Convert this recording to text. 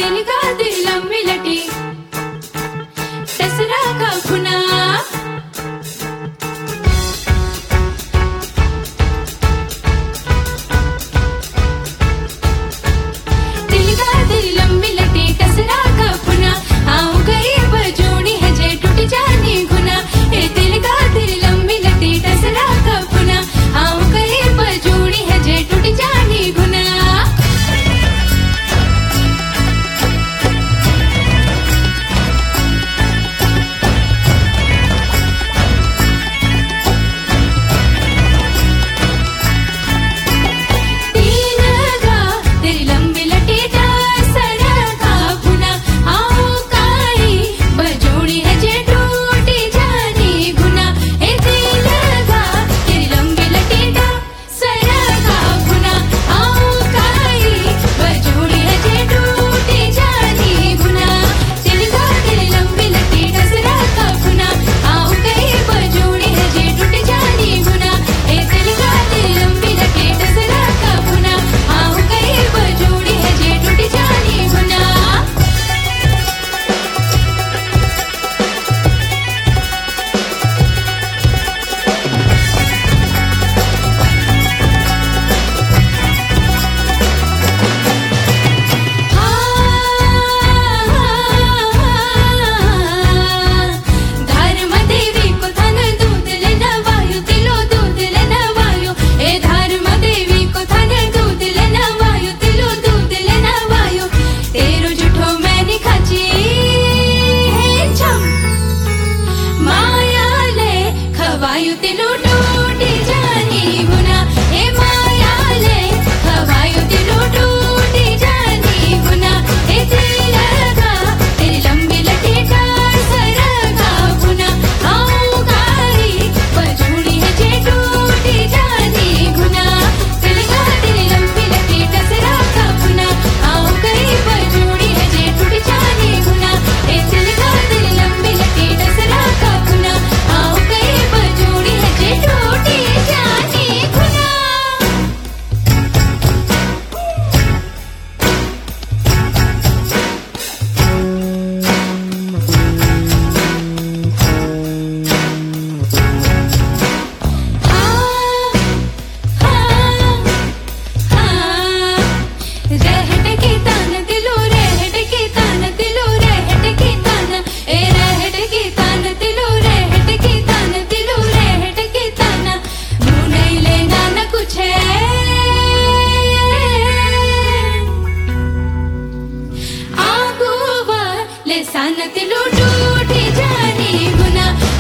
तिलका दिलम मिलटी दसरा का खुना तिलका दिलम मिलटी दसरा का खुना आऊं गई बजोड़ी है जे टूट जानी गुना ए तिलका दिलम मिलटी दसरा का खुना आऊं गई बजोड़ी है जे टूट जानी गुना वायु तिलु टूटी जानी गुना हे माया ले वायु तिलु टूटी जानी गुना हे तिलका तेरी लंबी लटी का सरगा गुना आऊं गाई बजूड़ी है जे टूटी जानी गुना तिलका तेरी लंबी लटी का सरगा गुना आऊं गई बजूड़ी है जे टूटी जानी गुना हे तिलका तेरी लंबी लटी का सरगा गुना आऊं गई बजूड़ी है जे टूटी जानी गुना रहट की तान दिलो रहट की तान दिलो रहट की तान ए रहट की तान दिलो रहट की तान दिलो रहट की तान मुँह नहीं लेना न कुछ है आगुवा ले सान दिलो टूटी जानी गुना